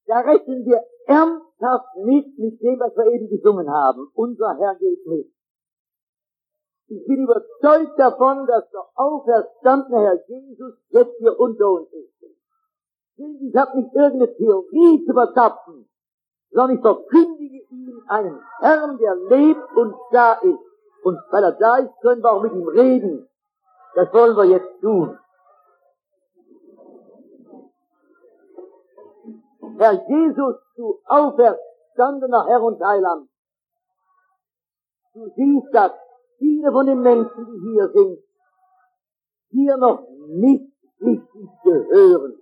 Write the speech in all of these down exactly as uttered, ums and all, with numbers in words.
Da rechnen wir ernsthaft mit, mit dem, was wir eben gesungen haben. Unser Herr geht mit. Ich bin überzeugt davon, dass der auferstandene Herr Jesus jetzt hier unter uns ist. Ich habe nicht irgendeine Theorie zu verzapfen, sondern ich verkündige ihm einen Herrn, der lebt und da ist. Und weil er da ist, können wir auch mit ihm reden. Das wollen wir jetzt tun. Herr Jesus, du auferstandener Herr und Heiland, du siehst, dass viele von den Menschen, die hier sind, hier noch nicht richtig gehören.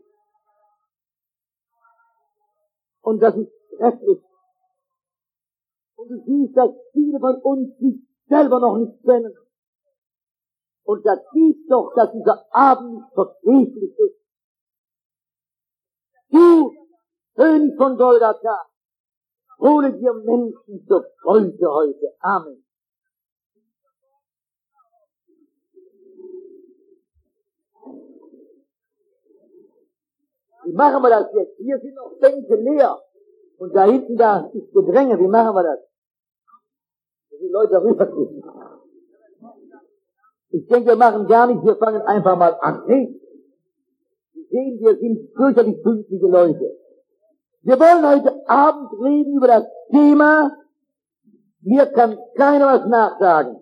Und das ist schrecklich. Und du siehst, dass viele von uns sich selber noch nicht kennen. Und das siehst doch, dass dieser Abend nicht vergeblich ist. Du, König von Golgatha, hole dir Menschen zur Freude heute. Amen. Wie machen wir das jetzt? Hier sind noch Bänke leer. Und da hinten, da ist Gedränge. Wie machen wir das? Dass die Leute rübergehen. Ich denke, wir machen gar nichts. Wir fangen einfach mal an. Nee. Sie sehen, wir sind fürchterlich pünktliche Leute. Wir wollen heute Abend reden über das Thema, mir kann keiner was nachsagen.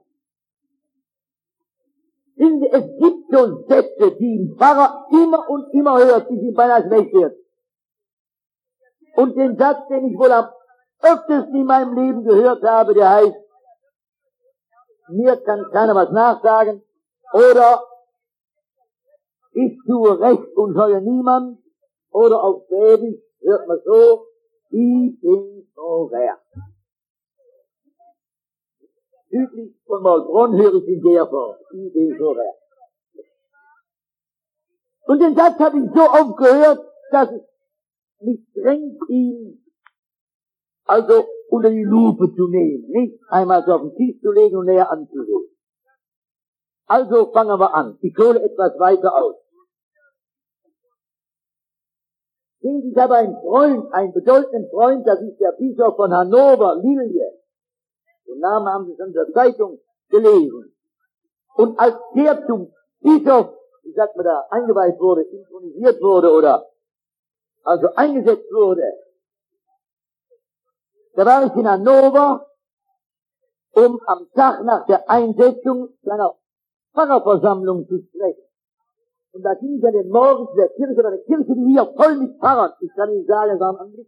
Es gibt so Sätze, die ein Pfarrer immer und immer hört, bis ihm beinahe schlecht wird. Und den Satz, den ich wohl am öftesten in meinem Leben gehört habe, der heißt, mir kann keiner was nachsagen, oder ich tue Recht und scheue niemand, oder auf Schwäbisch hört man so, ich bin so wer. Südlich von Maulbronn höre ich in der Form, ich bin so wer. Und den Satz habe ich so oft gehört, dass es mich drängt, ihn also unter die Lupe zu nehmen, nicht einmal so auf den Tisch zu legen und näher anzusehen. Also fangen wir an. Ich hole etwas weiter aus. Ich habe einen Freund, einen bedeutenden Freund, das ist der Bischof von Hannover, Lilje. Den Namen haben Sie schon in der Zeitung gelesen. Und als der zum Bischof, wie sagt man da, eingeweiht wurde, intronisiert wurde oder also eingesetzt wurde, da war ich in Hannover, um am Tag nach der Einsetzung seiner Pfarrerversammlung zu sprechen. Und da ging ich an den Morgen zu der Kirche, eine Kirche, die hier voll mit Pfarrern, ich kann Ihnen sagen, es war ein Anblick,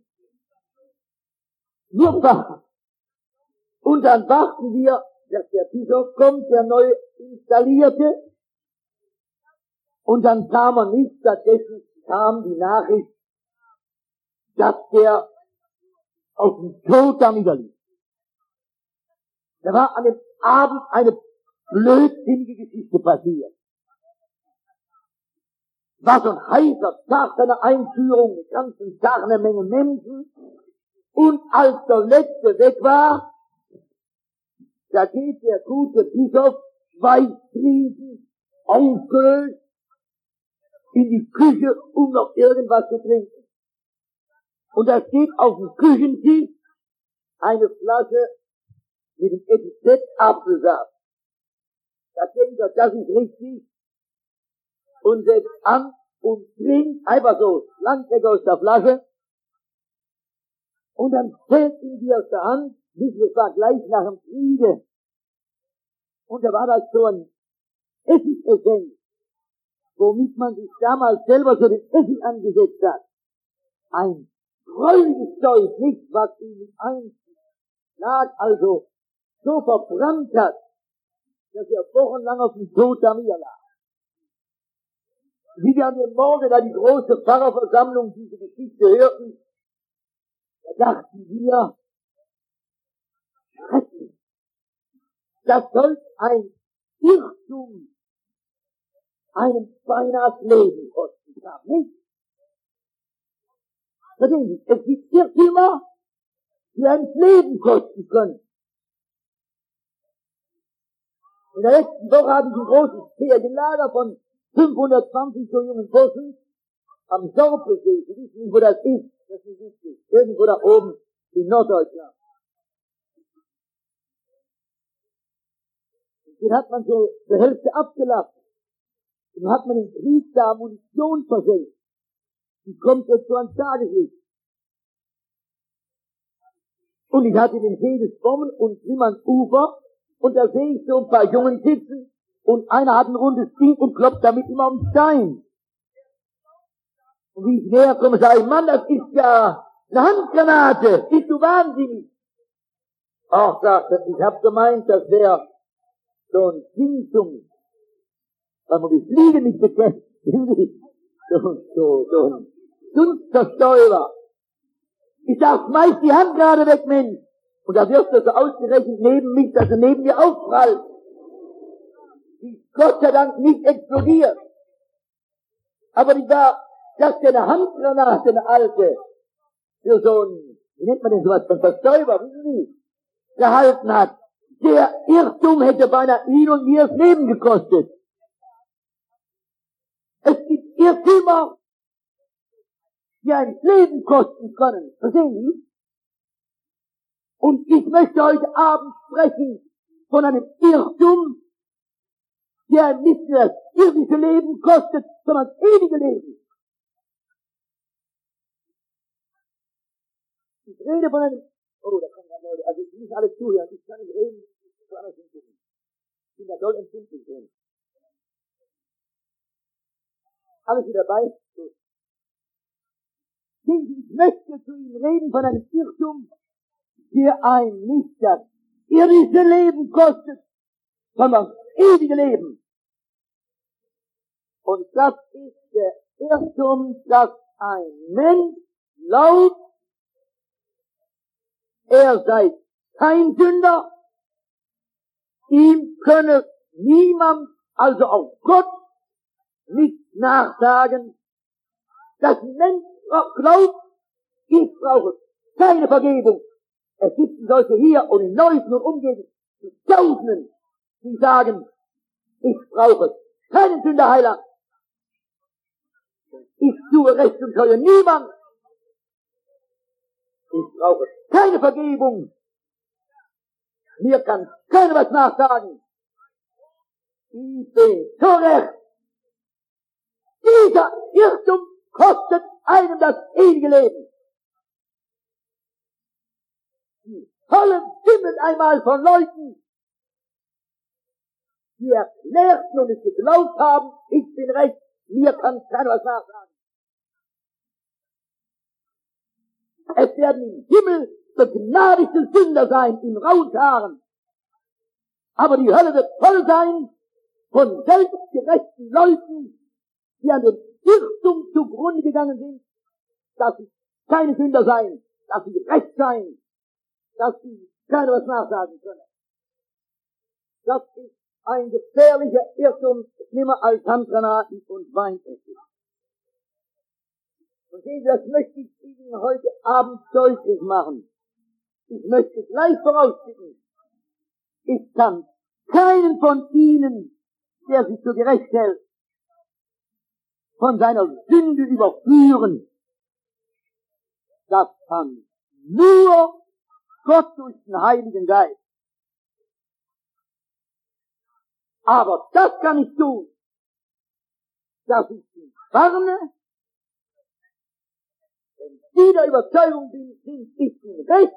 nur Pfarrer. Und dann warten wir, dass der Bischof kommt, der neu installierte, und dann kam er nicht, stattdessen kam die Nachricht, dass der auf dem Tod da niederliegt. Da war an dem Abend eine blödsinnige Geschichte passiert. War so ein heißer Tag seiner Einführung, den ganzen Tag eine Menge Menschen. Und als der Letzte weg war, da geht der gute Bischof schweißtriefend, aufgelöst, in die Küche, um noch irgendwas zu trinken. Und da steht auf dem Küchentisch eine Flasche mit dem Etikett Apfelsaft. Da denkt er, das ist richtig, und setzt an und trinkt einfach so langweg aus der Flasche. Und dann fällt ihm die aus der Hand, bis es war gleich nach dem Kriege. Und da war das so ein Essigessenz, womit man sich damals selber so den Essig angesetzt hat. Ein gräuliches Zeug, nicht was ihm ein Schlag also so verbrannt hat, dass er wochenlang auf dem Tod da niederlag. Wie wir an dem Morgen, da die große Pfarrerversammlung diese Geschichte hörten, da dachten wir, schrecklich, das soll ein Irrtum einem beinahe das Leben kosten kann, nicht? Verstehen Sie, es gibt Irrtümer, die ein Leben kosten können. In der letzten Woche hatte ich ein großes Ferienlager von fünfhundertzwanzig so jungen Burschen am Sorpesee. Sie wissen nicht, wo das ist. Das ist wichtig. irgendwo da oben in Norddeutschland. Den hat man so zur Hälfte abgelassen. Dann hat man im Krieg da Munition versenkt. Die kommt jetzt so ans Tageslicht. Und ich hatte den See des Bomben und schwimm ans Ufer und da sehe ich so ein paar Jungen sitzen und einer hat ein rundes Ding und klopft damit immer am Stein. Und wie ich näher komme, sage ich, Mann, das ist ja eine Handgranate. Bist du wahnsinnig? Ach, sagt er, ich hab gemeint, das wäre so ein Ding zum, weil man die Fliege nicht bekämpft. So, so, so ein Dunstverstäuber. Ich sag, schmeiß die Hand gerade weg, Mensch. Und da wirst du so ausgerechnet neben mich, dass er neben dir aufprallt. Die ist Gott sei Dank nicht explodiert. Aber die war, dass der eine Handgranate, eine alte, für so ein, wie nennt man denn sowas, ein Verstäuber, wissen Sie, gehalten hat. Der Irrtum hätte beinahe ihn und mir das Leben gekostet. Es gibt Irrtümer, die ein Leben kosten können. Verstehen Sie? Und ich möchte heute Abend sprechen von einem Irrtum, der nicht nur das irdische Leben kostet, sondern das ewige Leben. Ich rede von einem, oh, da kommen gerade Leute, also ich muss alles zuhören, ich kann nicht reden, ich kann alles hingucken. Ich bin da doll empfindlich drin. Alles wieder dabei? Gut. Ich möchte zu Ihnen reden von einem Irrtum, der ein nicht das irdische Leben kostet, sondern das ewige Leben. Und das ist der Irrtum, dass ein Mensch glaubt, er sei kein Sünder, ihm könne niemand, also auch Gott, nicht nachsagen, dass ein Mensch glaubt, ich brauche keine Vergebung. Es gibt solche hier und in Neußen und Umgegenden, Tausenden, die sagen, ich brauche keinen Sünderheiland. Ich tue Recht und Treue niemand. Ich brauche keine Vergebung. Mir kann keiner was nachsagen. Ich bin so recht. Dieser Irrtum kostet einem das ewige Leben. Die Hölle wimmelt einmal von Leuten, die erklärten und es geglaubt haben, ich bin recht, mir kann keiner was nachsagen. Es werden im Himmel begnadigte Sünder sein, in rauen Haaren. Aber die Hölle wird voll sein von selbstgerechten Leuten, die an dem Irrtum zugrunde gegangen sind, dass sie keine Sünder seien, dass sie recht seien, dass sie keiner was nachsagen können. Das ist ein gefährlicher Irrtum, nimmer als Handgranaten und Weinessig. Und sehen Sie, das möchte ich Ihnen heute Abend deutlich machen. Ich möchte gleich vorausschicken, ich kann keinen von Ihnen, der sich so gerecht hält, von seiner Sünde überführen. Das kann nur Gott durch den Heiligen Geist. Aber das kann ich tun, dass ich ihn warne, wenn Sie der Überzeugung bin, sind ich bin recht,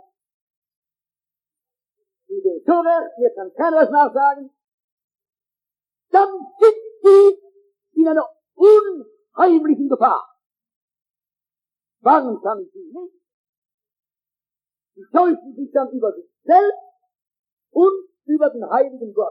ich bin so recht, mir kann keiner was nachsagen, dann sind Sie in einer unheimlichen Gefahr. Warnen kann ich Sie nicht. Sie täuschen sich dann über sich selbst und über den heiligen Gott.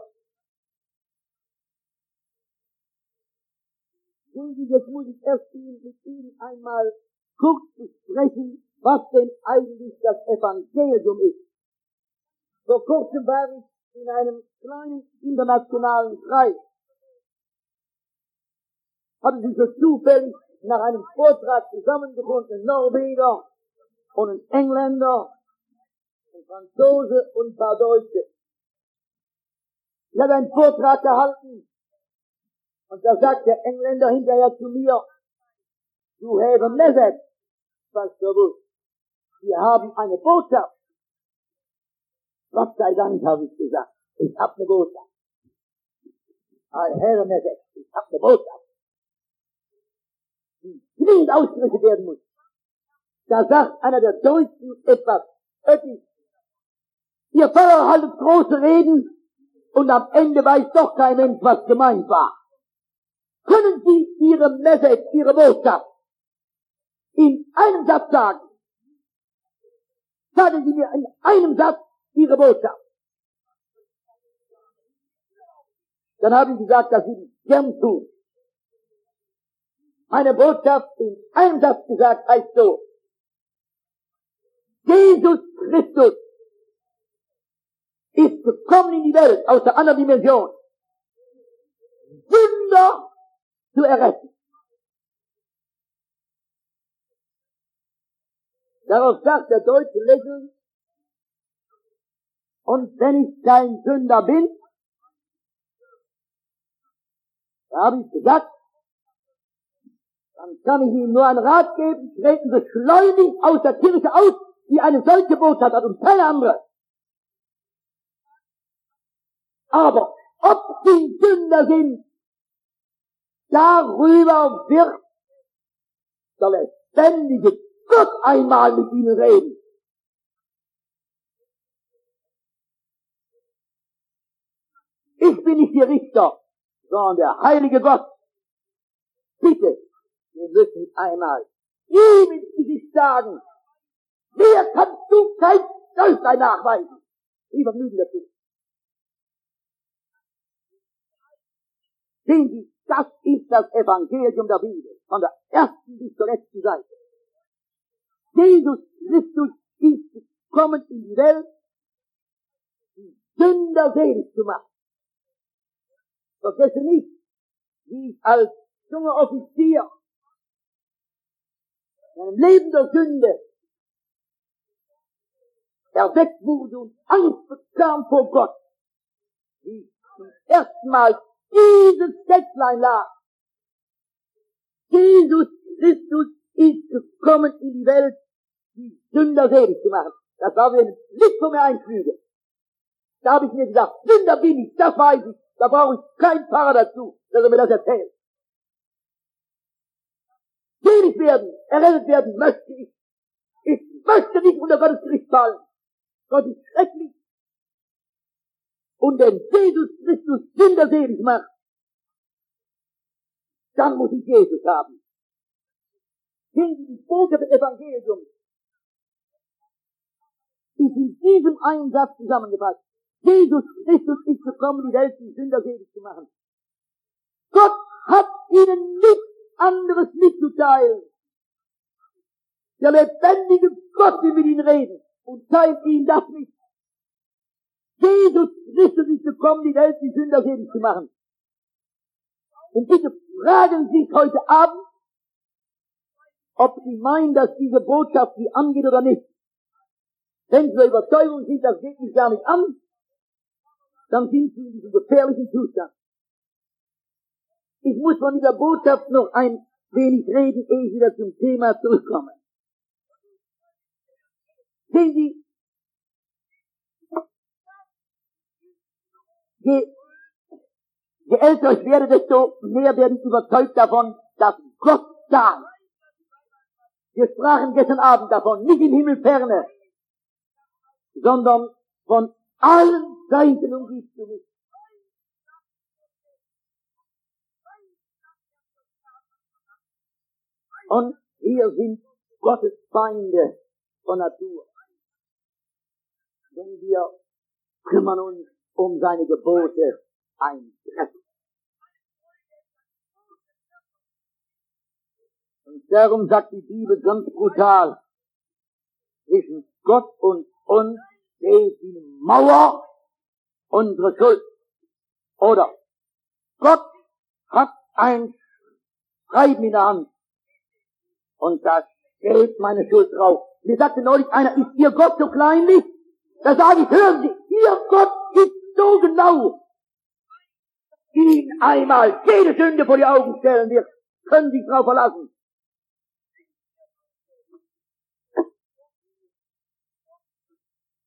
Und jetzt muss ich erst mit Ihnen einmal kurz besprechen, was denn eigentlich das Evangelium ist. Vor kurzem war ich in einem kleinen internationalen Kreis. Hatten sich so zufällig nach einem Vortrag zusammengefunden, ein Norweger und ein Engländer, ein Franzose und ein paar Deutsche. Ich habe einen Vortrag gehalten und da sagt der Engländer hinterher zu mir, you have a message, Pastor Bush. wir haben eine Botschaft. Gott sei Dank habe ich gesagt, ich habe eine Botschaft. Ein Herr mir sagt, ich habe eine Botschaft, die dringend ausgerichtet werden muss. Da sagt einer der Deutschen etwas, etwas. Ihr Pfarrer haltet große Reden und am Ende weiß doch kein Mensch, was gemeint war. Können Sie Ihre Message, Ihre Botschaft in einem Satz sagen? Sagen Sie mir in einem Satz Ihre Botschaft. Dann habe ich gesagt, dass Sie das gern tun. Meine Botschaft in einem Satz gesagt heißt so: Jesus Christus ist gekommen in die Welt aus der anderen Dimension, Sünder zu erretten. Darauf sagt der Deutsche lächelnd, und wenn ich kein Sünder bin, da habe ich gesagt, dann kann ich Ihnen nur einen Rat geben: treten Sie schleunigst aus der Kirche aus, die eine solche Botschaft hat und keine andere. Aber ob Sie Sünder sind, darüber wird der lebendige Gott einmal mit Ihnen reden. Ich bin nicht Ihr Richter, sondern der heilige Gott. Bitte, wir müssen einmal ihm ins Gesicht sagen: Mir kannst du kein Stolzsein nachweisen. Lieber Lügen dazu. Sehen Sie, das ist das Evangelium der Bibel, von der ersten bis zur letzten Seite. Jesus Christus ist gekommen in die Welt, die Sünder selig zu machen. Vergesse nicht, wie ich als junger Offizier in einem Leben der Sünde erweckt wurde und Angst bekam vor Gott, wie ich zum ersten Mal dieses Textlein las. Jesus Christus ist gekommen in die Welt, die Sünder selig zu machen. Das war mir nicht von mir einflüge. Da habe ich mir gesagt, Sünder bin ich, das weiß ich. Da brauche ich keinen Pfarrer dazu, dass er mir das erzählt. Selig werden, errettet werden möchte ich. Ich möchte nicht unter Gottes Gericht fallen. Gott ist schrecklich. Und wenn Jesus Christus Sünder selig macht, dann muss ich Jesus haben. Sehen Sie, die Botschaft des Evangeliums ist in diesem einen Satz zusammengefasst. Jesus Christus ist gekommen, die Welt, die Sünder selig zu machen. Gott hat ihnen nichts anderes mitzuteilen. Der lebendige Gott will mit ihnen reden und teilt ihnen das nicht. Jesus Christus ist gekommen, die Welt, die Sünder selig zu machen. Und bitte fragen Sie sich heute Abend, ob Sie meinen, dass diese Botschaft Sie angeht oder nicht. Wenn Sie der Überzeugung sind, das geht mich gar nicht an, dann sind Sie in diesem gefährlichen Zustand. Ich muss von dieser Botschaft noch ein wenig reden, ehe ich wieder zum Thema zurückkomme. Sehen Sie, je, je älter ich werde, desto mehr werde ich überzeugt davon, dass Gott da ist. Wir sprachen gestern Abend davon, nicht im Himmel ferne, sondern von allen Seiten umgibt du mich. Und wir sind Gottes Feinde von Natur. Denn wir kümmern uns um seine Gebote eintreffen. Und darum sagt die Bibel ganz brutal, zwischen Gott und uns steht die Mauer unserer Schuld. Oder Gott hat ein Schreiben in der Hand und da steht meine Schuld drauf. Mir sagte neulich einer, ist Ihr Gott so kleinlich? Da sage ich, hören Sie, Ihr Gott ist so genau, ihn einmal jede Sünde vor die Augen stellen wird. Können Sie sich drauf verlassen.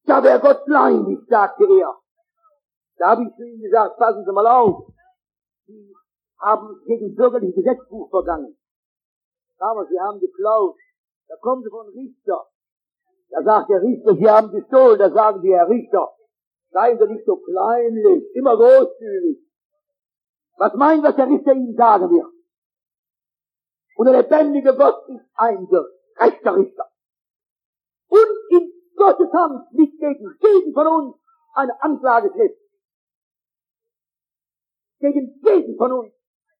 da wäre Gott kleinlich, sagte er. Da habe ich zu ihm gesagt, passen Sie mal auf, Sie haben gegen bürgerliches Gesetzbuch vergangen. Aber Sie haben geklaut. Da kommen Sie von Richter. Da sagt der Richter, Sie haben gestohlen. Da sagen Sie, Herr Richter, seien Sie nicht so kleinlich, immer großzügig. Was meinen, was der Richter Ihnen sagen wird? Und der lebendige Gott ist ein gerechter Richter. Und in Gottes Hand liegt gegen jeden von uns eine Anklageschrift. Gegen jeden von uns.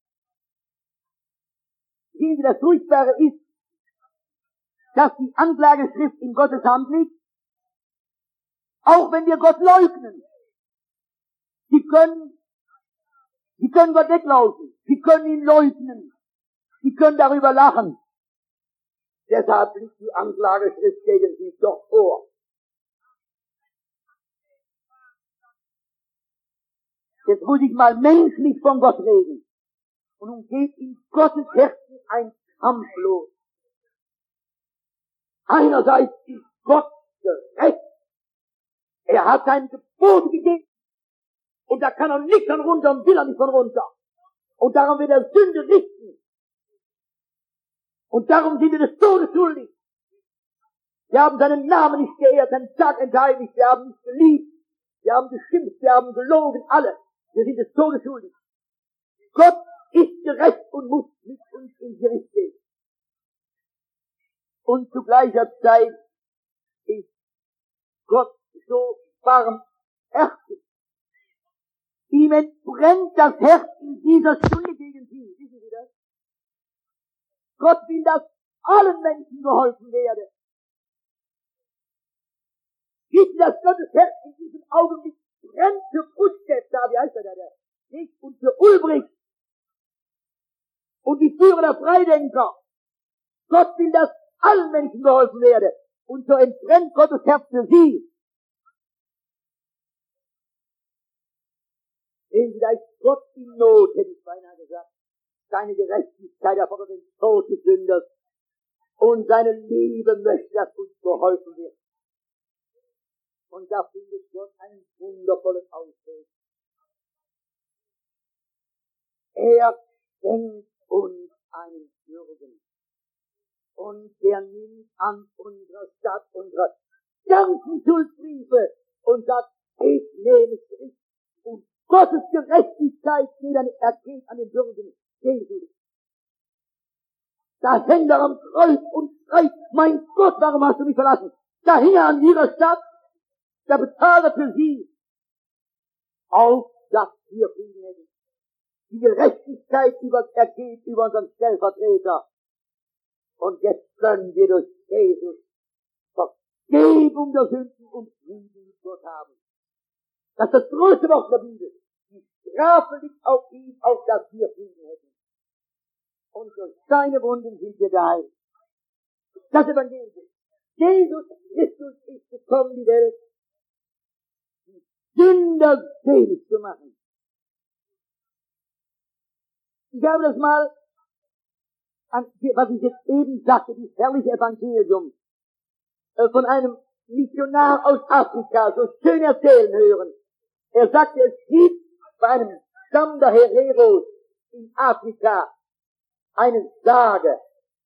Sehen Sie, das Furchtbare ist, dass die Anklageschrift in Gottes Hand liegt, auch wenn wir Gott leugnen. Sie können, Sie können Gott weglaufen. Sie können ihn leugnen. Sie können darüber lachen. Deshalb liegt die Anklageschrift gegen Sie doch vor. Jetzt muss ich mal menschlich von Gott reden. Und nun geht in Gottes Herzen ein Kampf los. Einerseits ist Gott gerecht. Er hat sein Gebot gegeben. Und da kann er nicht von runter und will er nicht von runter. Und darum wird er Sünde richten. Und darum sind wir des Todes schuldig. Wir haben seinen Namen nicht geehrt, seinen Tag entheiligt, wir haben nicht geliebt, wir haben geschimpft, wir haben gelogen, alle. Wir sind des Todes schuldig. Gott ist gerecht und muss mit uns ins Gericht gehen. Und zu gleicher Zeit ist Gott so barmherzig. Ihm entbrennt das Herz in dieser Stunde gegen sie. Wissen Sie das? Gott will, dass allen Menschen geholfen werde. Wissen Sie, dass Gottes Herz in diesem Augenblick brennt für Buschstedt, da, wie heißt er da, der? Nicht? Und für Ulbricht. Und die Führer der Freidenker. Gott will, dass allen Menschen geholfen werde. Und so entbrennt Gottes Herz für sie. Sehen Sie, da ist Gott in Not, hätte ich beinahe gesagt. Seine Gerechtigkeit erfordert den Tod des Sünders. Und seine Liebe möchte, dass uns geholfen wird. Und da findet Gott einen wundervollen Ausweg. Er schenkt uns einen Jürgen. Und er nimmt an unserer Stadt unsere ganzen Schuldbriefe und sagt, ich nehme es. Und Gottes Gerechtigkeit geht an, ergeht an den Bürgern Jesus. Da hängt er am Kreuz und schreit, mein Gott, warum hast du mich verlassen? Da hing er an ihrer Stadt, der Bezahler für sie, auf dass wir Frieden hätten. Die Gerechtigkeit über, ergeht über unseren Stellvertreter. Und jetzt können wir durch Jesus Vergebung der Sünden und Frieden mit Gott haben. Das ist das größte Wort der Bibel. Die Strafe liegt auf ihm, auf dass wir Frieden hätten. Und durch seine Wunden sind wir geheilt. Das Evangelium. Jesus Christus ist gekommen, die Welt, die Sünder selig zu machen. Ich habe das mal, an, was ich jetzt eben sagte, dieses herrliche Evangelium, äh, von einem Missionar aus Afrika so schön erzählen hören. Er sagte, es gibt bei einem Stamm der Hereros in Afrika eine Sage.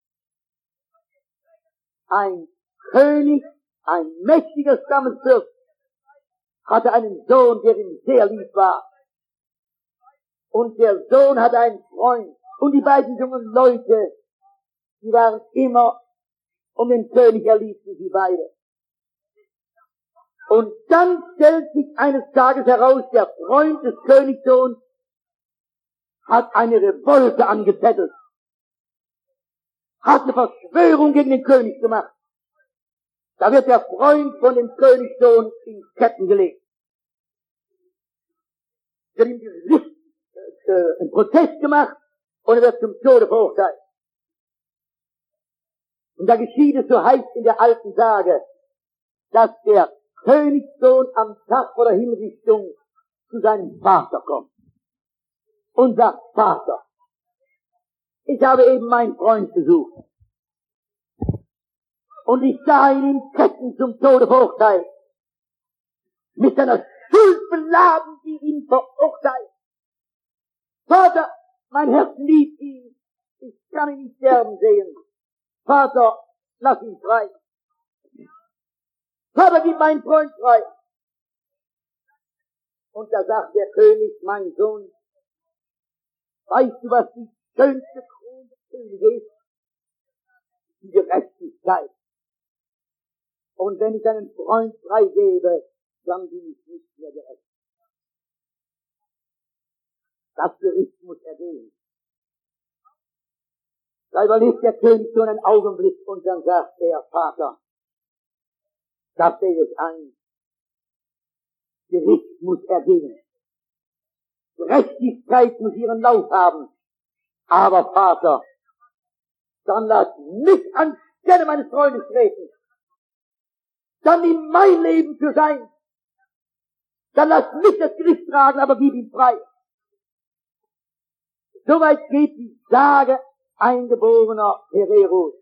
Ein König, ein mächtiger Stammesfürst, hatte einen Sohn, der ihm sehr lieb war. Und der Sohn hatte einen Freund. Und die beiden jungen Leute, die waren immer um den König, er liebte sie beide. Und dann stellt sich eines Tages heraus, der Freund des Königssohns hat eine Revolte angezettelt, hat eine Verschwörung gegen den König gemacht. Da wird der Freund von dem Königssohn in Ketten gelegt. Wird ihm Gericht, äh, einen Prozess gemacht und er wird zum Tode verurteilt. Und da geschieht es, so heißt in der alten Sage, dass der Königssohn am Tag vor der Hinrichtung zu seinem Vater kommt und sagt, Vater, ich habe eben meinen Freund besucht und ich sah ihn in Ketten zum Tode verurteilt. mit seiner Schuld beladen, die ihn verurteilt. Vater, mein Herz liebt ihn, ich kann ihn nicht sterben sehen. Vater, lass ihn frei. Vater, gib meinen Freund frei. Und da sagt der König, mein Sohn, weißt du, was die schönste Krone des Königs ist? Die Gerechtigkeit. Und wenn ich einen Freund freigebe, dann bin ich nicht mehr gerecht. Das Gericht muss ergehen. Da überlegt der König so einen Augenblick und dann sagt er, Vater, das sehe ich ein. Gericht muss ergehen. Gerechtigkeit muss ihren Lauf haben. Aber Vater, dann lass mich anstelle meines Freundes treten. Dann nimm mein Leben für sein. Dann lass mich das Gericht tragen, aber gib ihn frei. Soweit geht die Sage eingeborener Hereros.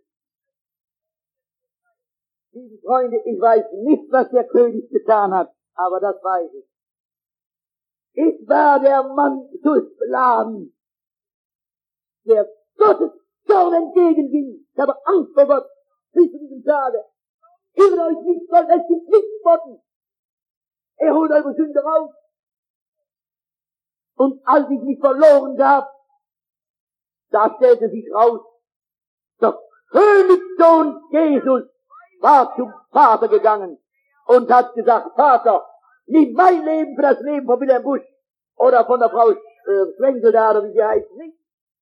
Liebe Freunde, ich weiß nicht, was der König getan hat, aber das weiß ich. Ich war der Mann schuldbeladen, der Gottes Zorn entgegenging. Ich habe Angst vor Gott bis zu diesem Tage. Irrt euch nicht, Gott lässt sich nicht spotten. Er holt eure Sünde raus. Und als ich mich verloren gab, da stellte sich raus, der Königssohn Jesus war zum Vater gegangen und hat gesagt, Vater, nimm mein Leben für das Leben von Wilhelm Busch oder von der Frau äh, Schwenkel da, oder wie sie heißt, nicht.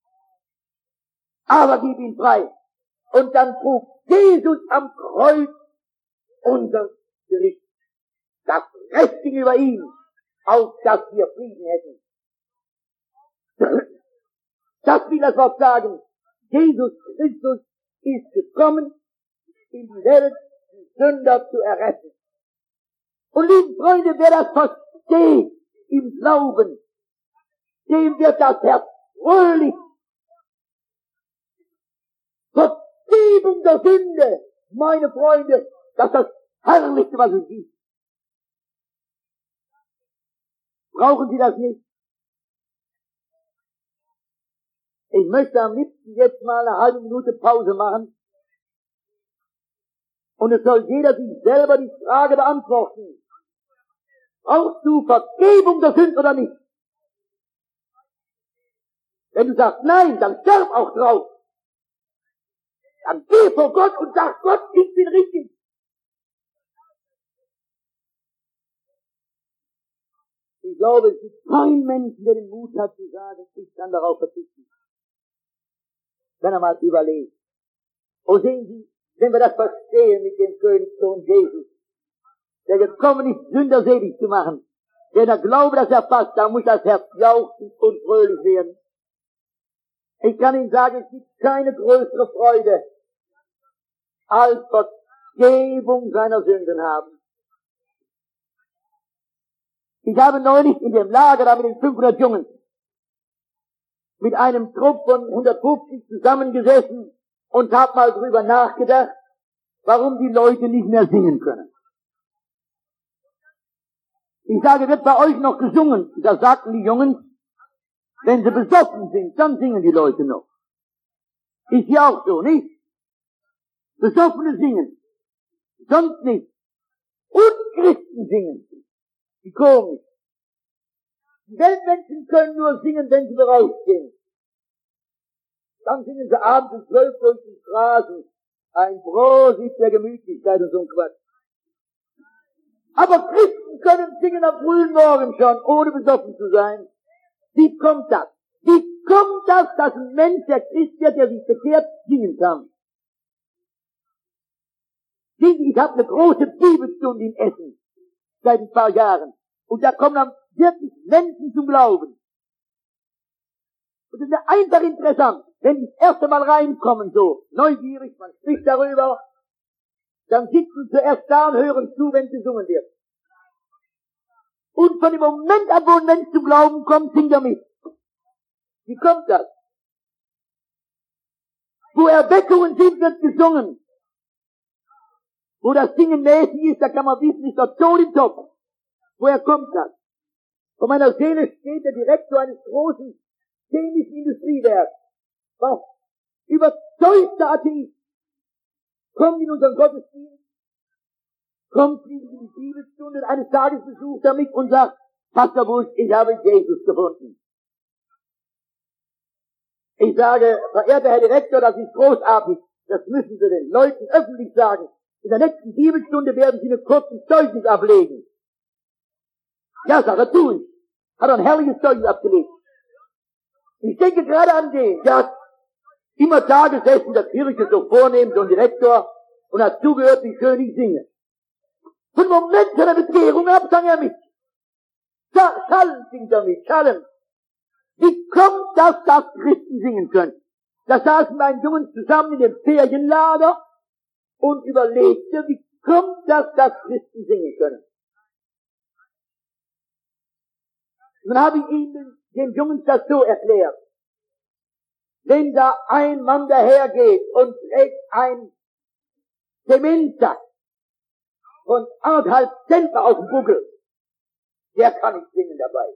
Aber gib ihn frei. Und dann trug Jesus am Kreuz unser Gericht. Das Recht ging über ihn, auf dass wir Frieden hätten. Das will das Wort sagen. Jesus Christus ist gekommen, in die Welt die Sünder zu erretten. Und liebe Freunde, wer das versteht im Glauben, dem wird das Herz fröhlich. Vergebung der Sünde, meine Freunde, das ist das Herrlichste, was es gibt. Brauchen Sie das nicht? Ich möchte am liebsten jetzt mal eine halbe Minute Pause machen. Und es soll jeder sich selber die Frage beantworten. Brauchst du Vergebung der Sünde oder nicht? Wenn du sagst nein, dann sterb auch drauf. Dann geh vor Gott und sag, Gott, ich bin richtig. Ich glaube, es gibt kein Mensch, der den Mut hat zu sagen, ich kann darauf verzichten. Wenn er mal überlegt. Und sehen Sie, wenn wir das verstehen mit dem Königssohn Jesus, der gekommen ist, Sünder selig zu machen, der der Glaube, dass er passt, da muss das Herz jauchzen und fröhlich werden. Ich kann Ihnen sagen, es gibt keine größere Freude, als Vergebung seiner Sünden haben. Ich habe neulich in dem Lager da mit den fünfhundert Jungen mit einem Trupp von hundertfünfzig zusammengesessen und habe mal drüber nachgedacht, warum die Leute nicht mehr singen können. Ich sage, wird bei euch noch gesungen? Da sagten die Jungen, wenn sie besoffen sind, dann singen die Leute noch. Ist ja auch so, nicht? Besoffene singen, sonst nicht. Und Christen singen. Wie komisch. Die Weltmenschen können nur singen, wenn sie berauscht sind. Dann singen sie abends um zwölf durch die Straßen. Ein Prosit der Gemütlichkeit und so ein Quatsch. Aber Christen können singen am frühen Morgen schon, ohne besoffen zu sein. Wie kommt das? Wie kommt das, dass ein Mensch, der Christ wird, der sich bekehrt, singen kann? Ich habe eine große Bibelstunde in Essen, seit ein paar Jahren. Und da kommen dann wirklich Menschen zum Glauben. Und das ist einfach interessant, wenn die das erste Mal reinkommen, so neugierig, man spricht darüber, dann sitzen sie zuerst da und hören zu, wenn gesungen wird. Und von dem Moment ab, wo ein Mensch zum Glauben kommt, singt er mit. Wie kommt das? Wo Erweckungen sind, wird gesungen. Wo das Singen mäßig ist, da kann man wissen, ist der Tod im Topf. Woher kommt das? Von meiner Seele steht der Direktor eines großen chemischen Industriewerks. Was? Überzeugter Atheist. Kommt in unseren Gottesdienst, kommt in die Bibelstunde, eines Tages besucht er mich und sagt, Pastor Busch, ich habe Jesus gefunden. Ich sage, verehrter Herr Direktor, das ist großartig. Das müssen Sie den Leuten öffentlich sagen. In der nächsten Bibelstunde werden Sie eine kurze Zeugnis ablegen. Ja, sag er, tu ich. Hat er ein herrliches Zeugnis abgelegt. Ich denke gerade an den, der hat immer da gesessen in der Kirche, so vornehm, so ein Direktor, und hat zugehört, wie schön ich singe. Von dem Moment seiner Bekehrung ab, sang er mit. Schallen singt er mit, Schallen. Wie kommt das, dass Christen singen können? Da saßen meine Jungen zusammen in dem Ferienlager und überlegte, wie kommt das, dass Christen singen können? Und dann habe ich ihnen, den Jungen, das so erklärt. Wenn da ein Mann dahergeht und trägt ein Zementsack von anderthalb Zentner auf dem Buckel, der kann nicht singen dabei.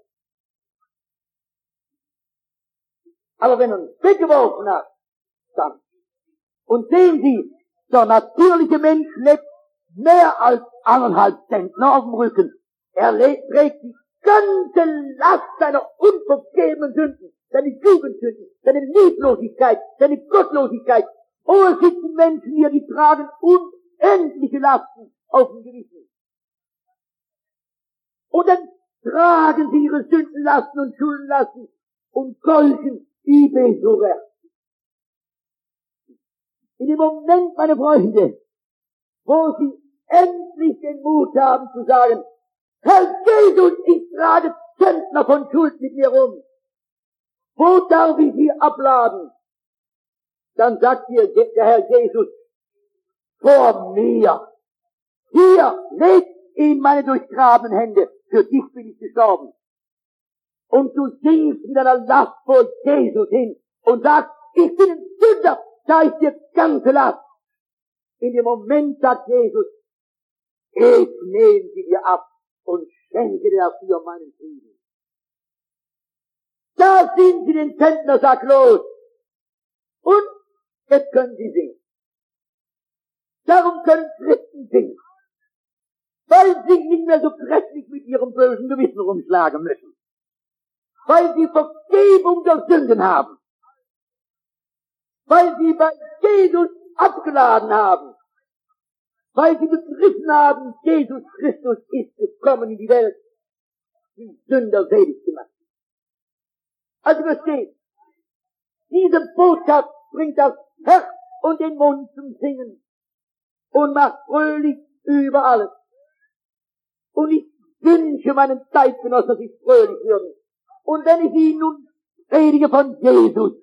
Aber wenn er uns weggeworfen hat, dann. Und sehen Sie, der natürliche Mensch lebt mehr als anderthalb Zentner auf dem Rücken. Er trägt die ganze Last seiner unvergebenen Sünden, seine Jugendsünden, seine Lieblosigkeit, seine Gottlosigkeit. Oh, es sitzen Menschen hier, die tragen unendliche Lasten auf dem Gewissen. Und dann tragen sie ihre Sündenlasten und Schuldenlasten und keuchen wie Besucher. In dem Moment, meine Freunde, wo sie endlich den Mut haben zu sagen, Herr Jesus, ich trage Zentner von Schuld mit mir rum. Wo darf ich sie abladen? Dann sagt ihr der Herr Jesus, vor mir. Hier, leg in meine durchgrabenen Hände, für dich bin ich gestorben. Und du singst mit einer Last vor Jesus hin und sagst, ich bin ein Sünder, da ist dir ganze Last. In dem Moment sagt Jesus, ich nehme sie dir ab und schenke dir dafür meinen Frieden. Da sind sie den Zentnersack los. Und jetzt können sie singen. Darum können Christen singen. Weil sie nicht mehr so grässlich mit ihrem bösen Gewissen rumschlagen müssen. Weil sie Vergebung der Sünden haben. Weil sie bei Jesus abgeladen haben. Weil sie begriffen haben, Jesus Christus ist gekommen in die Welt, die Sünder selig gemacht. Also versteht, diese Botschaft bringt das Herz und den Mund zum Singen und macht fröhlich über alles. Und ich wünsche meinen Zeitgenossen, dass sie fröhlich würden. Und wenn ich ihnen nun predige von Jesus,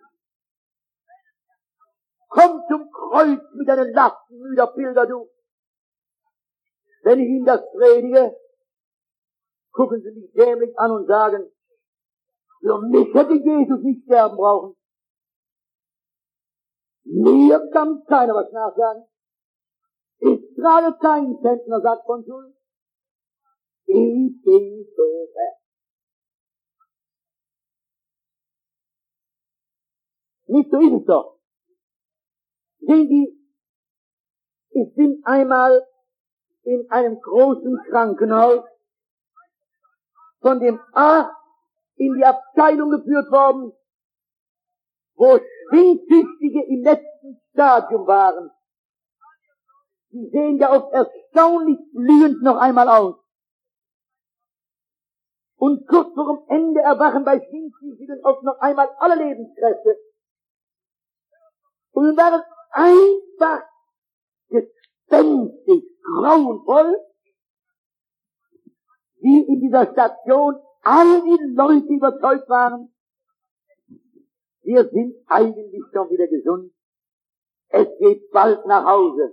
komm zum Kreuz mit deinen Lasten, müder Pilger, du. Wenn ich ihnen das predige, gucken sie mich dämlich an und sagen, für mich hätte Jesus nicht sterben brauchen. Mir kann keiner was nachsagen. Ich trage keinen Zentnersack von Schuld. Ich bin so fest. Nicht so ist es doch. Sehen Sie, ich bin einmal in einem großen Krankenhaus von dem Arzt in die Abteilung geführt worden, wo Schwindsüchtige im letzten Stadium waren. Sie sehen ja oft erstaunlich blühend noch einmal aus. Und kurz vor dem Ende erwachen bei Schwindsüchtigen oft noch einmal alle Lebenskräfte. Und dann war es einfach gespenstig, grauenvoll, wie in dieser Station all die Leute überzeugt waren, wir sind eigentlich schon wieder gesund, es geht bald nach Hause.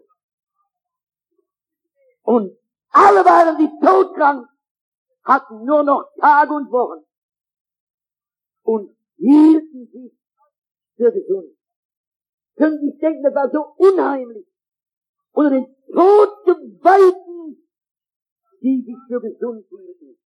Und alle waren sie todkrank, hatten nur noch Tage und Wochen und hielten sich für gesund. Können Sie sich denken, das war so unheimlich. Unter den Todgeweihten die sich für gesund fühlten.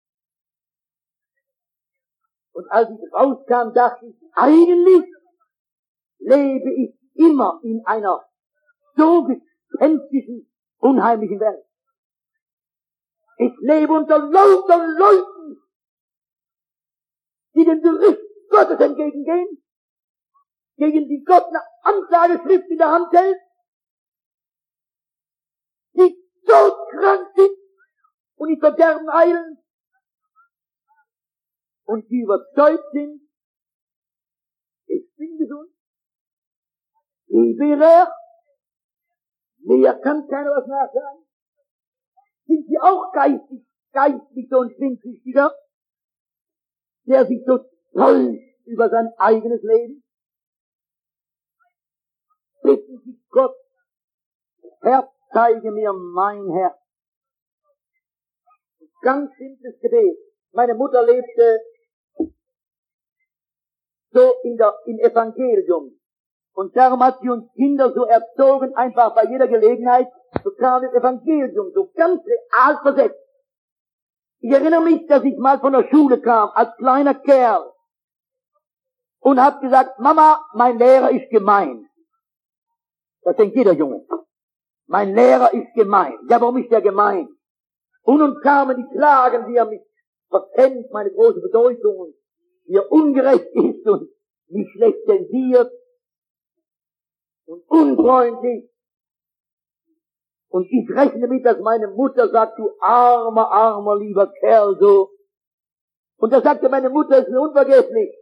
Und als ich rauskam, dachte ich, eigentlich lebe ich immer in einer so gespenstischen, unheimlichen Welt. Ich lebe unter lauter Leuten, die dem Gericht Gottes entgegengehen, gegen die Gott eine Anklageschrift in der Hand hält, die todkrank sind und in Verderben eilen und die überzeugt sind, ich bin gesund, ich bin er, mir kann keiner was nachsagen. Sind sie auch geistig, geistig so ein Schwindsüchtiger, der sich so täuscht über sein eigenes Leben? Bitten Sie Gott, Herr, zeige mir mein Herz. Ganz simples Gebet. Meine Mutter lebte so in der, im Evangelium. Und darum hat sie uns Kinder so erzogen, einfach bei jeder Gelegenheit, so kam das Evangelium, so ganz real versetzt. Ich erinnere mich, dass ich mal von der Schule kam, als kleiner Kerl, und hab gesagt, Mama, mein Lehrer ist gemein. Das denkt jeder Junge. Mein Lehrer ist gemein. Ja, warum ist der gemein? Und nun kamen die Klagen, wie er mich verkennt, meine große Bedeutung, und wie er ungerecht ist und mich schlecht zensiert und unfreundlich. Und ich rechne mit, dass meine Mutter sagt, du armer, armer, lieber Kerl, so. Und da sagte meine Mutter, es ist mir unvergesslich,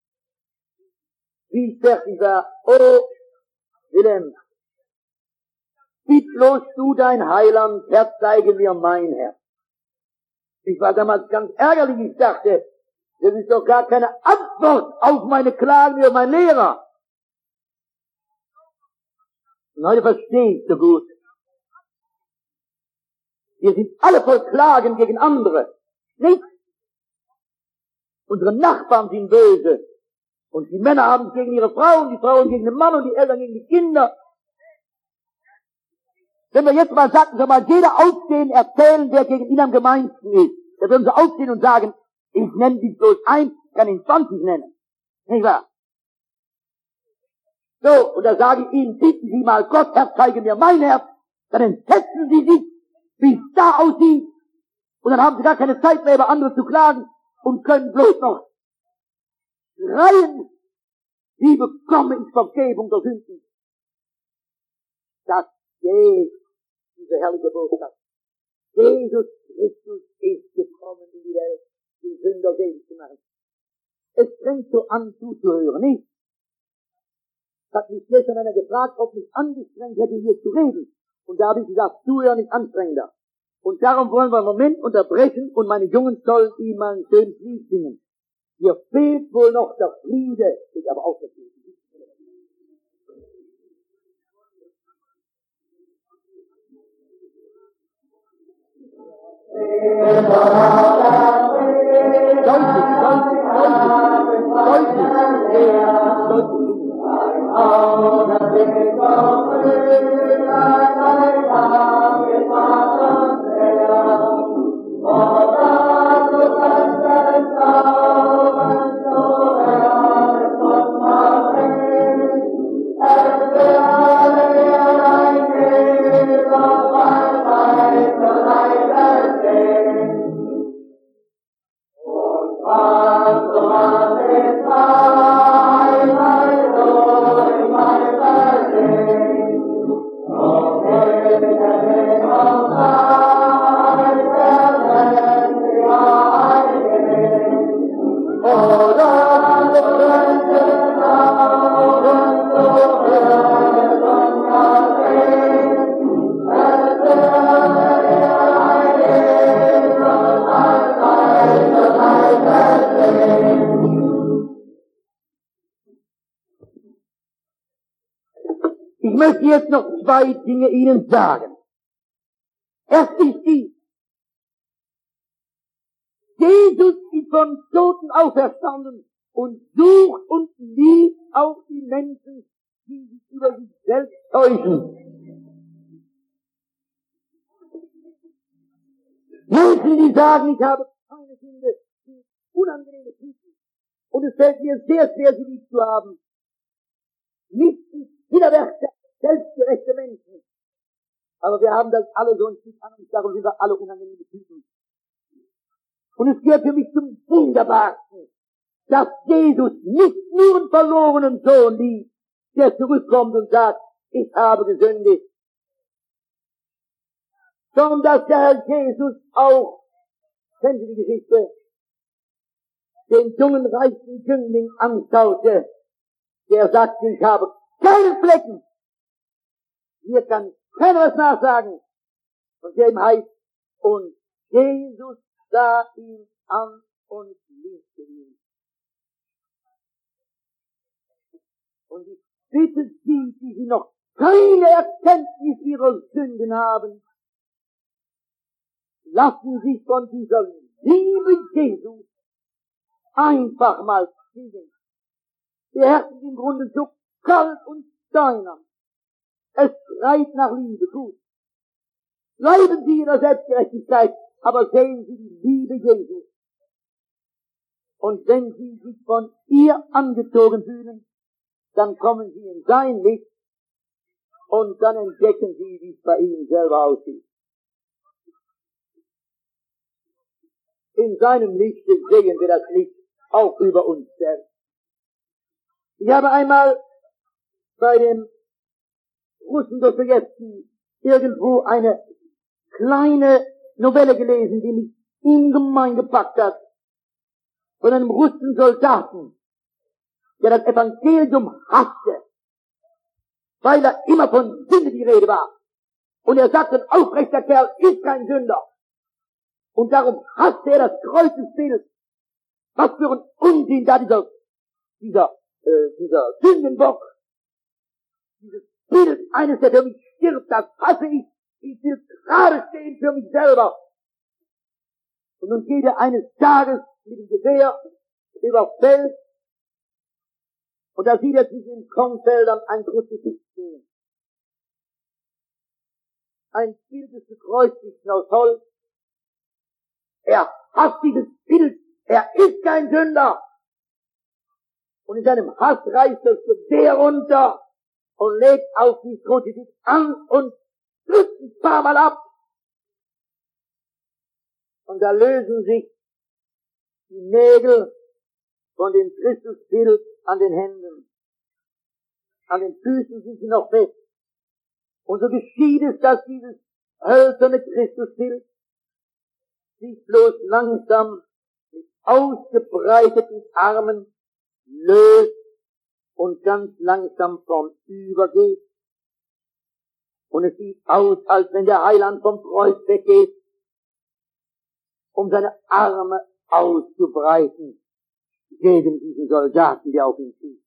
wie ich fertig war, oh, Wilhelm, bitt bloß du dein Heiland, Herr, zeige mir mein Herz. Ich war damals ganz ärgerlich, ich dachte, das ist doch gar keine Antwort auf meine Klagen über meinen Lehrer. Und heute verstehe ich so gut. Wir sind alle voll Klagen gegen andere. Nicht? Unsere Nachbarn sind böse. Und die Männer haben es gegen ihre Frauen, die Frauen gegen den Mann und die Eltern gegen die Kinder. Wenn wir jetzt mal sagten, soll mal jeder aufstehen, erzählen, wer gegen ihn am gemeinsten ist. Da würden sie aufstehen und sagen, ich nenne dich bloß ein, kann ihn zwanzig nennen. Nicht wahr? So, und da sage ich Ihnen, bitten Sie mal Gott, Herr, zeige mir mein Herz, dann entsetzen Sie sich, wie es da aussieht, und dann haben Sie gar keine Zeit mehr, über andere zu klagen, und können bloß noch schreien, wie bekomme ich Vergebung der Sünden. Das geht, diese herrliche Botschaft. Jesus Christus ist gekommen in die Welt, die Sünder selig zu machen. Es fängt so an zuzuhören, nicht? Es hat mich gestern einer gefragt, ob mich angestrengt hätte, hier zu reden. Und da habe ich gesagt, zuhören ist anstrengender. Und darum wollen wir einen Moment unterbrechen und meine Jungen sollen ihm mal ein schönes Lied singen. Hier fehlt wohl noch der Friede, ist aber auch der Friede. Deutlich, deutlich, deutlich, deutlich, Ich möchte jetzt noch zwei Dinge Ihnen sagen. Erstens die, Jesus ist von Toten auferstanden und sucht und liebt auch die Menschen, die sich über sich selbst täuschen. Menschen, die sagen, ich habe keine Sünde, die unangenehme Typen. Und es fällt mir sehr schwer, sie lieb zu haben. Nicht die Widerwärter, selbstgerechte Menschen. Aber wir haben das alle so ein Stück an uns, darum sind wir alle unangenehme Typen. Und es gehört für mich zum Wunderbarsten, dass Jesus nicht nur einen verlorenen Sohn liebt, der zurückkommt und sagt, ich habe gesündigt, sondern dass der Herr Jesus auch, kennen Sie die Geschichte, den jungen reichen Jüngling anschaute, der sagte, ich habe keine Flecken, mir kann keiner was nachsagen, und der ihm heißt, und Jesus sah ihn an und liebte ihn. Und ich bitte Sie, die Sie noch keine Erkenntnis ihrer Sünden haben, lassen Sie von dieser Liebe Jesu einfach mal ziehen. Ihr Herz ist im Grunde so kalt und steinern. Es schreit nach Liebe, gut. Bleiben Sie in der Selbstgerechtigkeit, aber sehen Sie die Liebe Jesu. Und wenn Sie sich von ihr angezogen fühlen, dann kommen Sie in sein Licht und dann entdecken Sie, wie es bei Ihnen selber aussieht. In seinem Licht sehen wir das Licht auch über uns selbst. Ich habe einmal bei dem Russen Dostojewski irgendwo eine kleine Novelle gelesen, die mich ungemein gepackt hat, von einem russischen Soldaten, der das Evangelium hasste, weil da immer von Sünde die Rede war. Und er sagte, ein aufrechter Kerl ist kein Sünder. Und darum hasste er das Kreuzesbild. Was für ein Unsinn da dieser, dieser, äh, dieser Sündenbock, dieses Bild eines, der für mich stirbt, das hasse ich. Ich will gerade stehen für mich selber. Und nun geht er eines Tages mit dem Gewehr über Feld, und da sieht er zwischen den Kornfeldern ein Kruzifix stehen. Ein Bild des Gekreuzigten aus Holz. Er hasst dieses Bild. Er ist kein Sünder. Und in seinem Hass reißt das Gewehr runter und legt auf die Kruzifix an und drückt ein paar Mal ab. Und da lösen sich die Nägel von dem Christusbild an den Händen. An den Füßen sind sie noch fest. Und so geschieht es, dass dieses hölzerne Christusbild sich bloß langsam mit ausgebreiteten Armen löst und ganz langsam vornübergeht. Und es sieht aus, als wenn der Heiland vom Kreuz weggeht, um seine Arme auszubreiten gegen diesen Soldaten, der auf ihn schießt.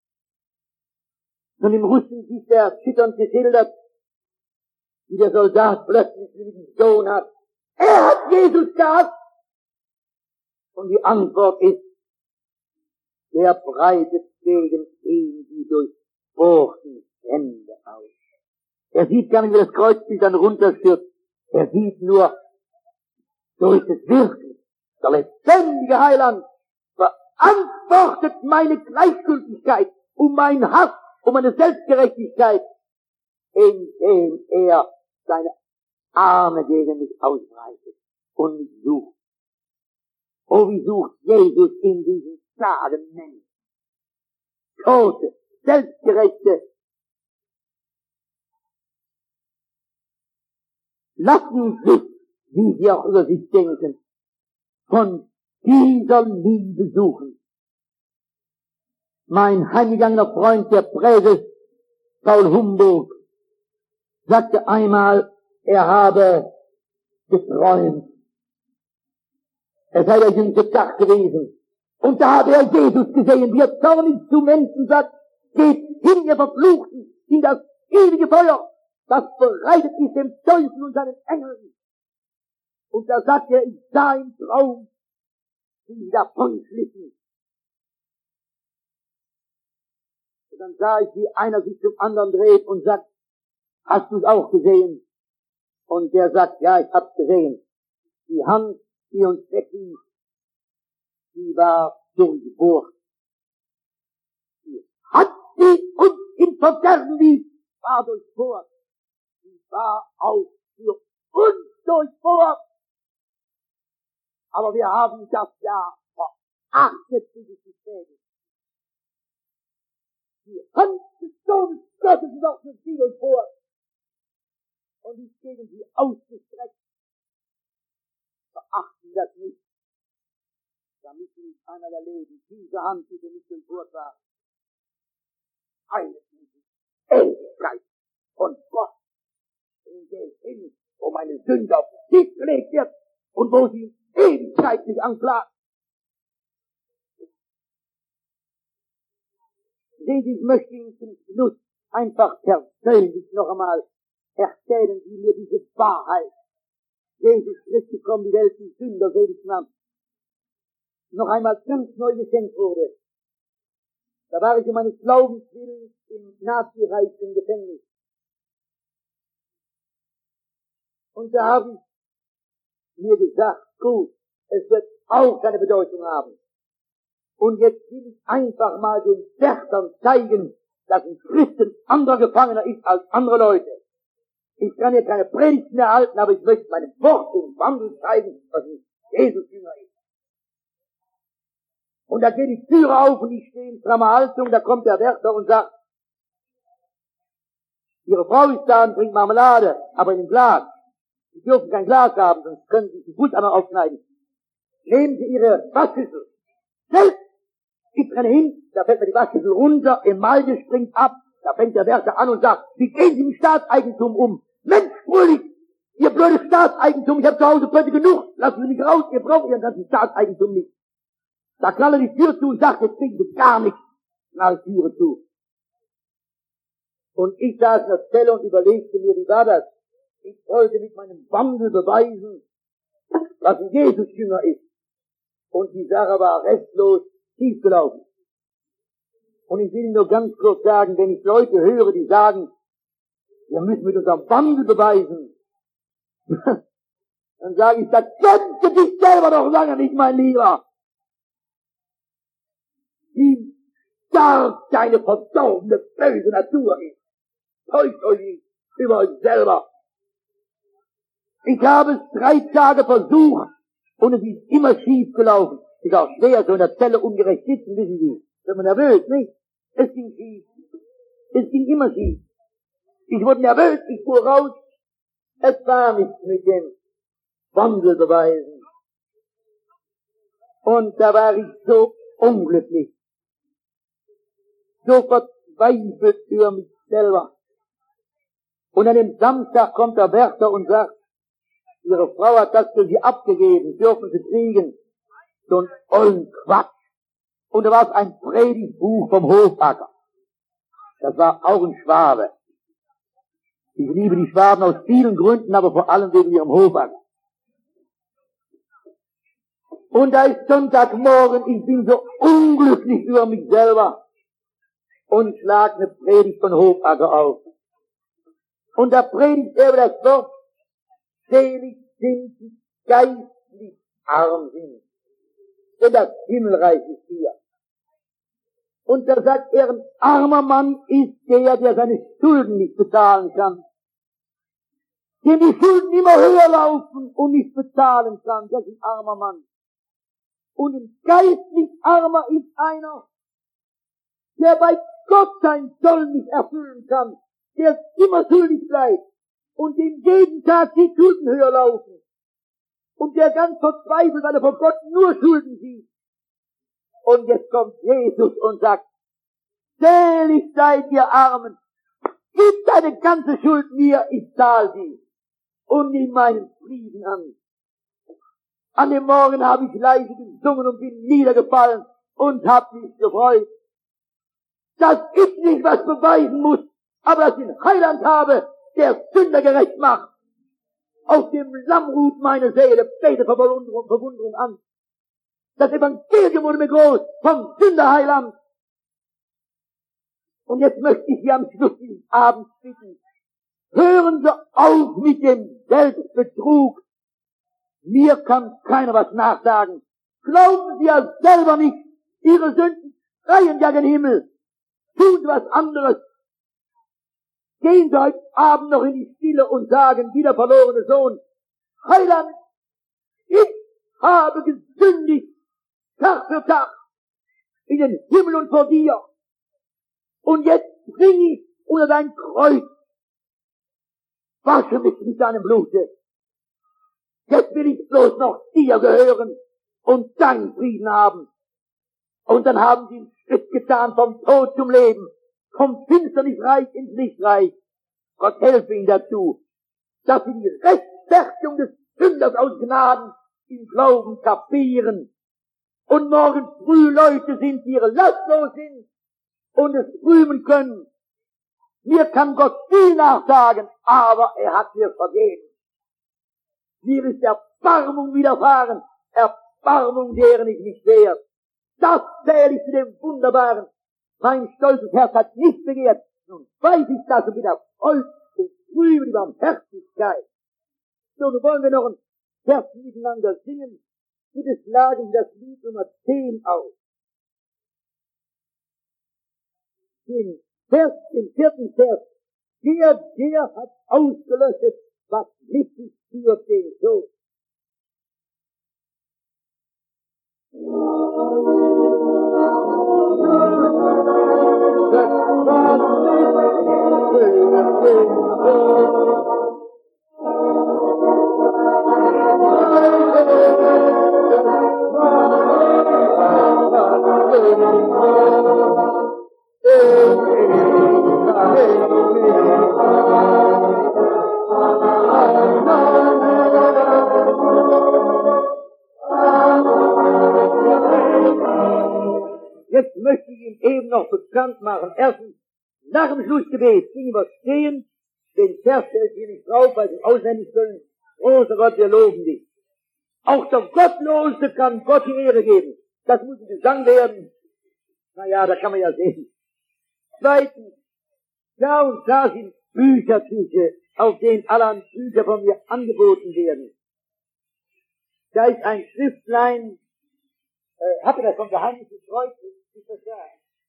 Und im Russen ist er erschütternd geschildert, wie der Soldat plötzlich diesen Sohn hat. Er hat Jesus gehasst. Und die Antwort ist, der breitet gegen ihn die durchbohrten Hände aus. Er sieht gar nicht, wie das Kreuzbild dann runterstürzt. Er sieht nur, so ist es wirklich. Der lebendige Heiland verantwortet meine Gleichgültigkeit um meinen Hass, um meine Selbstgerechtigkeit, indem er seine Arme gegen mich ausbreitet und mich sucht. Oh, wie sucht Jesus in diesen Tagen Menschen? Tote, selbstgerechte. Lassen sich, wie sie auch über sich denken, von dieser Liebe suchen. Mein heimgegangener Freund, der Präses Paul Humboldt, sagte einmal, er habe geträumt. Es sei der jüngste Tag gewesen. Und da habe er Jesus gesehen, wie er zornig zu Menschen sagt, geht hin, ihr Verfluchten, in das ewige Feuer, das bereitet ist dem Teufel und seinen Engeln. Und da sagt er, ich sah im Traum, wie sie davonschlichen. Und dann sah ich, wie einer sich zum anderen dreht und sagt, hast du es auch gesehen? Und der sagt, ja, ich hab's gesehen. Die Hand, die uns weglief, die war durchbohrt. Die Hand, die uns im Verderben lief, war durchbohrt. Die war auch für uns durchbohrt. Aber wir haben das ja verachtet, wie es zu sehen. Die Hand des Sohnes Gottes ist auch für sie durchbohrt. Und ist gegen sie ausgestreckt. Verachten das nicht. Damit nicht einer der Leben, diese Hand, die für mich durchbohrt war, eines Ewigkeit von Gott. Und gehe hin, wo meine Sünde auf den Tisch gelegt wird und wo sie Ewigkeit mich anklagt. Ich möchte Ihnen zum Schluss einfach persönlich noch einmal erzählen, wie mir diese Wahrheit, Jesus Christus kommt, die Welt die Sünder selig nahm, noch einmal ganz neu geschenkt wurde. Da war ich um meines Glaubens willen im Nazireich im Gefängnis. Und da habe ich mir gesagt, gut, es wird auch seine Bedeutung haben. Und jetzt will ich einfach mal den Wärtern zeigen, dass ein Christen anderer Gefangener ist als andere Leute. Ich kann hier keine Predigt mehr halten, aber ich möchte meinem Wort und Wandel zeigen, was ein Jesus-Jünger ist. Und da geht die Türe auf und ich stehe in strammer Haltung, da kommt der Wärter und sagt, Ihre Frau ist da und bringt Marmelade, aber in einem Glas. Sie dürfen kein Glas haben, sonst können Sie die Fuß einmal aufschneiden. Nehmen Sie Ihre Waschschüssel. Selbst gibt eine hin, da fällt mir die Waschschüssel runter, Emaille springt ab, da fängt der Wärter an und sagt, wie gehen Sie mit Staatseigentum um? Mensch, Fröhlich, Ihr blödes Staatseigentum, ich habe zu Hause Pötte genug, lassen Sie mich raus, ihr braucht Ihren ganzen Staatseigentum nicht. Da knallt die Tür zu und sagt, jetzt kriegen Sie gar nichts, knallt die Türe zu. Und ich saß in der Zelle und überlegte mir, wie war das? Ich wollte mit meinem Wandel beweisen, was ein Jesus-Jünger ist. Und die Sache war restlos schiefgelaufen. Und ich will nur ganz kurz sagen, wenn ich Leute höre, die sagen, wir müssen mit unserem Wandel beweisen, dann sage ich, das kennst du dich selber doch lange nicht, mein Lieber. Wie stark deine verdorbene, böse Natur ist. Täuscht euch nicht über euch selber. Ich habe es drei Tage versucht und es ist immer schief gelaufen. Ist auch schwer, so in der Zelle ungerecht sitzen, wissen Sie. Wird man nervös, nicht? Es ging schief. Es ging immer schief. Ich wurde nervös, ich fuhr raus. Es war nichts mit dem Wandel beweisen. Und da war ich so unglücklich. So verzweifelt über mich selber. Und an dem Samstag kommt der Wärter und sagt, Ihre Frau hat das für Sie abgegeben, dürfen Sie kriegen. So ein ollen Quatsch. Und da war es ein Predigtbuch vom Hofacker. Das war auch ein Schwabe. Ich liebe die Schwaben aus vielen Gründen, aber vor allem wegen ihrem Hofacker. Und da ist Sonntagmorgen, ich bin so unglücklich über mich selber und schlag eine Predigt von Hofacker auf. Und da predigt er über das Wort, selig sind die geistlich arm sind, denn das Himmelreich ist hier. Und da sagt er, ein armer Mann ist der, der seine Schulden nicht bezahlen kann. Dem die Schulden immer höher laufen und nicht bezahlen kann, das ist ein armer Mann. Und ein geistlich armer ist einer, der bei Gott sein Soll nicht erfüllen kann, der immer schuldig bleibt und dem jeden Tag die Schulden höher laufen. Und der ganz verzweifelt, weil er vor Gott nur Schulden sieht. Und jetzt kommt Jesus und sagt, selig seid ihr Armen, gib deine ganze Schuld mir, ich zahl sie und nimm meinen Frieden an. An dem Morgen habe ich leise gesungen und bin niedergefallen und hab mich gefreut. Das ist nicht, was beweisen muss, aber dass ich einen Heiland habe, der Sünder gerecht macht. Auf dem Lamm ruht meine Seele, bete Verwunderung, Verwunderung an. Das Evangelium wurde mir groß, vom Sünderheiland. Und jetzt möchte ich Sie am Schluss dieses Abends bitten, hören Sie auf mit dem Selbstbetrug. Mir kann keiner was nachsagen. Glauben Sie ja selber nicht. Ihre Sünden schreien ja den Himmel. Tun Sie was anderes. Gehen Sie heute Abend noch in die Stille und sagen, wie der verlorene Sohn, Heiland, ich habe gesündigt, Tag für Tag, in den Himmel und vor dir. Und jetzt bring ich unter dein Kreuz, wasche mich mit deinem Blute. Jetzt will ich bloß noch dir gehören und deinen Frieden haben. Und dann haben sie einen Schritt getan vom Tod zum Leben, vom Finsternisreich ins Lichtreich. Gott helfe ihnen dazu, dass sie die Rechtfertigung des Sünders aus Gnaden im Glauben kapieren. Und morgen früh Leute sind, die ihre lastlos sind und es rühmen können. Mir kann Gott viel nachsagen, aber er hat mir vergeben. Mir ist Erbarmung widerfahren, Erbarmung, deren ich mich wehre. Das zähle ich zu dem Wunderbaren. Mein stolzes Herz hat nicht begehrt. Nun weiß ich das und bin erfreut und rühme die Barmherzigkeit. So, nun wollen wir noch ein Vers miteinander singen. Bitte schlagen Sie das Lied Nummer zehn auf. Den Vers, den vierten Vers. Der, der hat ausgelöscht, was wichtig für den Tod. Jetzt möchte ich Ihnen eben noch bekannt machen. Erstens, nach dem Schlussgebet gingen wir stehen, den Vers stelle ich hier nicht drauf, weil Sie auswendig können. Großer Gott, wir loben dich. Auch der Gottlose kann Gott die Ehre geben. Das muss ein Gesang werden. Naja, da kann man ja sehen. Zweitens, da und da sind Bücherküche, auf denen allerhand Bücher von mir angeboten werden. Da ist ein Schriftlein, äh, habt ihr das vom Geheimnis des Kreuzes? Ist das da?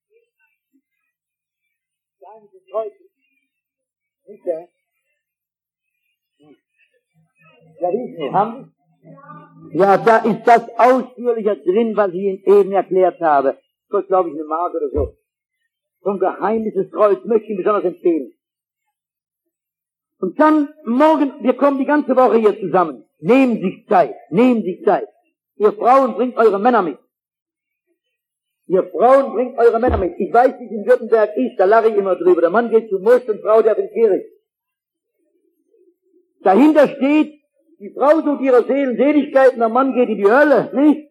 Geheimnis des Kreuzes. Nicht da? Hm. Ja, wie ist haben Sie? Ja, da ist das ausführlicher drin, was ich Ihnen eben erklärt habe. Das glaube ich eine Mark oder so. Vom Geheimnis des Kreuzes möchte ich Ihnen besonders empfehlen. Und dann morgen, wir kommen die ganze Woche hier zusammen. Nehmen sich Zeit, nehmen sich Zeit. Ihr Frauen bringt eure Männer mit. Ihr Frauen bringt eure Männer mit. Ich weiß, wie es in Württemberg ist, da lache ich immer drüber. Der Mann geht zum Most und Frau darf in die Kirche. Dahinter steht, die Frau sucht ihre Seelenseligkeit und der Mann geht in die Hölle, nicht?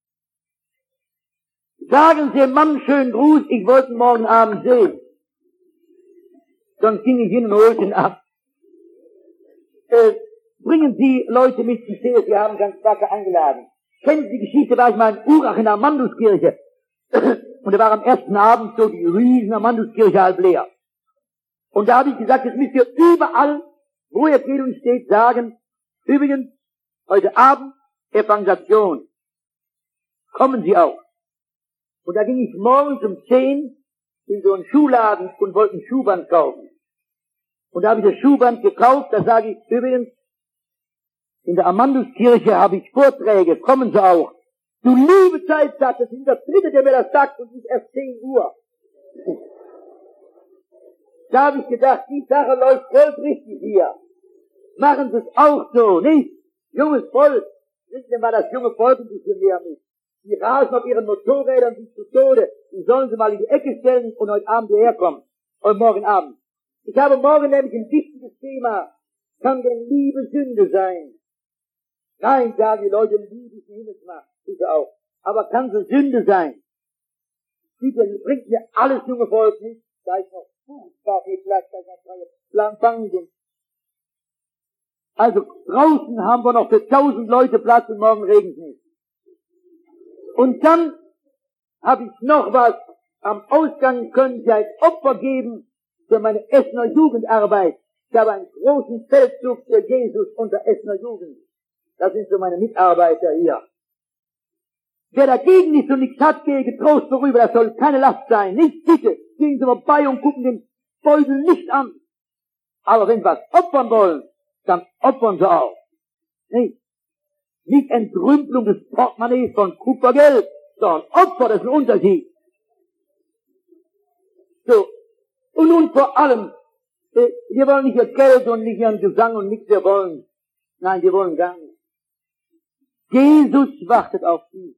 Sagen Sie dem Mann schönen Gruß, ich wollte ihn morgen Abend sehen. Dann ging ich hin und holte ihn ab. Äh, bringen Sie Leute mit, ich sehe, Sie haben ganz wacker eingeladen. Kennen Sie die Geschichte, war ich mal in Urach in der Amanduskirche. Und da war am ersten Abend so die riesen Amanduskirche halb leer. Und da habe ich gesagt, jetzt müsst ihr überall, wo ihr geht und steht, sagen, übrigens, heute Abend Evangelisation. Kommen Sie auch. Und da ging ich morgens um zehn in so einen Schuhladen und wollte ein Schuhband kaufen. Und da habe ich das Schuhband gekauft, da sage ich, übrigens, in der Amanduskirche habe ich Vorträge, kommen Sie auch. Du liebe Zeit, sagt es, in der Dritte, der mir das sagt, und es ist erst zehn Uhr. Da habe ich gedacht, die Sache läuft voll richtig hier. Machen Sie es auch so, nicht? Junges Volk, wissen Sie mal das junge Volk ein bisschen mehr mit. Die rasen auf ihren Motorrädern sich zu Tode. Die sollen sie mal in die Ecke stellen und heute Abend hierher kommen. Und morgen Abend. Ich habe morgen nämlich ein wichtiges Thema. Kann denn Liebe Sünde sein? Nein, sagen die Leute, Liebe ist Himmelsmacht. Bitte auch. Aber kann sie Sünde sein? Bitte, bringt mir alles junge Volk nicht. Da ist noch furchtbar viel Platz, da ist noch freie Planfangen sind. Also draußen haben wir noch für tausend Leute Platz und morgen regnet es nicht. Und dann habe ich noch was. Am Ausgang können Sie ein Opfer geben für meine Essener Jugendarbeit. Ich habe einen großen Feldzug für Jesus unter Essener Jugend. Das sind so meine Mitarbeiter hier. Wer dagegen ist und nichts hat, gehe getrost vorüber, das soll keine Last sein. Nicht bitte, gehen Sie vorbei und gucken den Beutel nicht an. Aber wenn Sie was opfern wollen, dann opfern Sie auch. Nicht, nicht Entrümpelung des Portemonnaies von Kupfergeld, sondern Opfer, das ist ein Unterschied. So, und nun vor allem, äh, wir wollen nicht ihr Geld und nicht ihren Gesang und nichts, wir wollen. Nein, wir wollen gar nicht. Jesus wartet auf Sie.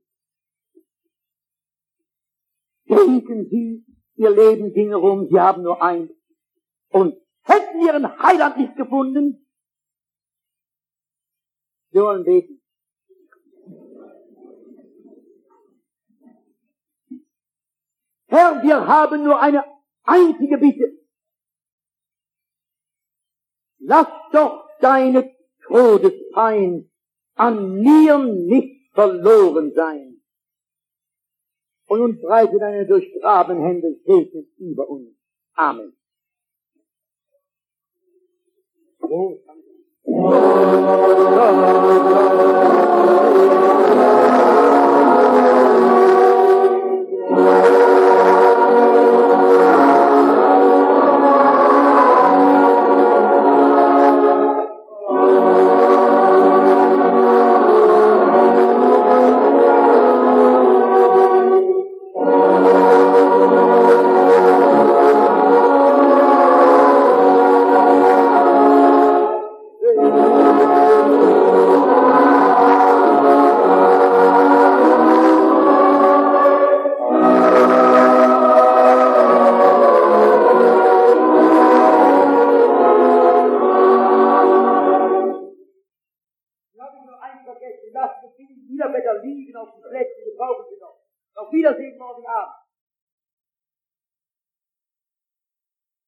Denken Sie, Ihr Leben ging herum, Sie haben nur eins. Und hätten Ihren Heiland nicht gefunden, wir wollen beten. Herr, wir haben nur eine einzige Bitte. Lass doch deine Todespein an mir nicht verloren sein. Und nun breite deine durchgrabenen Hände Segen über uns. Amen. Oh, Niederbetter liegen auf dem Plätzchen, wir brauchen sie noch. Auf Wiedersehen morgen Abend.